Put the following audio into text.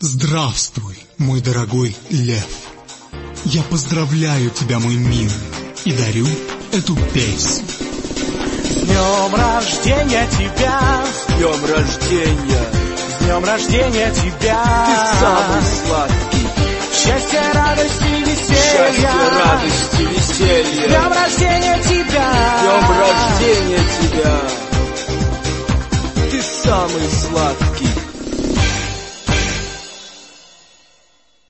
Здравствуй, мой дорогой лев. Я поздравляю тебя, мой милый, и дарю эту песню. С днем рождения тебя! С днем рождения! С днем рождения тебя! Ты самый сладкий! Счастья, радости, веселья! Счастья, радости, веселья! С днем рождения тебя! С днем рождения тебя! Ты самый сладкий!